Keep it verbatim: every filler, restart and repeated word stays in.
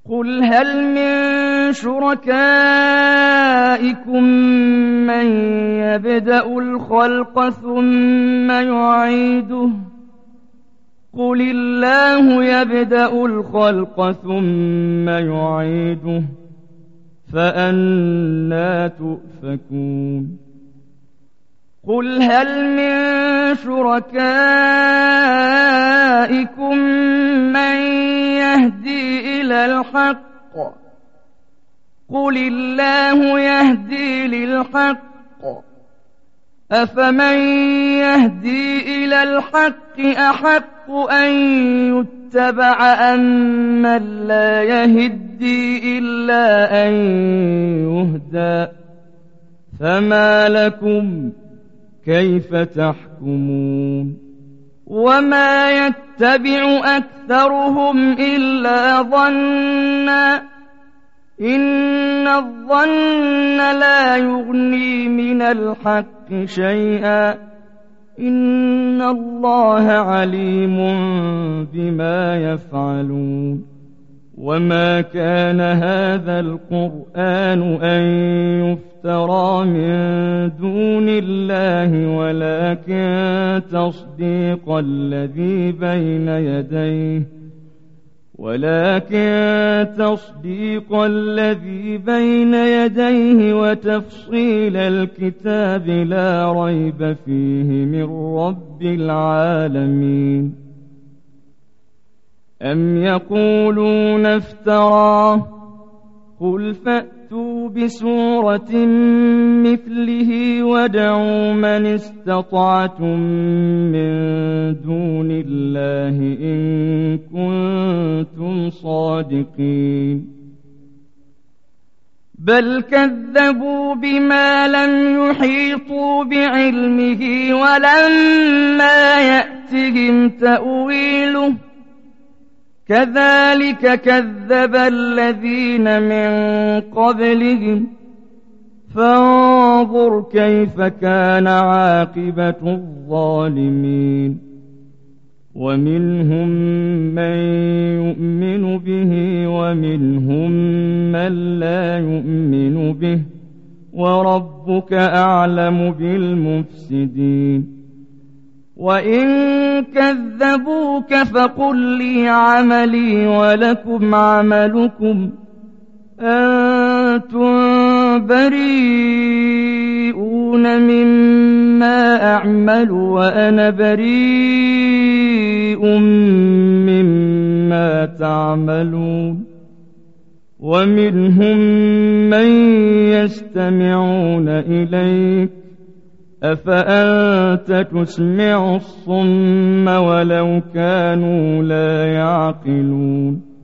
قل هل من شركائكم من يبدأ الخلق ثم يعيده قل الله يبدأ الخلق ثم يعيده فأنى تؤفكون قل هل من شركائكم من يهدي إلى الحق قل الله يهدي للحق أفمن يهدي إلى الحق أحق أن يتبع أمن لا يهدي إلا أن يهدى فما لكم كيف تحكمون وما يتبع أكثرهم إلا ظنا إن الظن لا يغني من الحق شيئا إن الله عليم بما يفعلون وما كان هذا القرآن أن يفترى من دون الله ولكن تصديق الذي بين يديه ولكن تصديق الذي بين يديه وتفصيل الكتاب لا ريب فيه من رب العالمين أم يقولون افتراه قل فأتوا بسورة مثله وادعوا من استطعتم من دون الله إن كنتم صادقين بل كذبوا بما لم يحيطوا بعلمه ولما يأتهم تأويله كذلك كذب الذين من قبلهم فانظر كيف كان عاقبة الظالمين ومنهم من يؤمن به ومنهم من لا يؤمن به وربك أعلم بالمفسدين وإن كذبوك فقل لي عملي ولكم عملكم أنتم بريئون مما أعمل وأنا بريء مما تعملون ومنهم من يستمعون إليك أفأنت تسمع الصم ولو كانوا لا يعقلون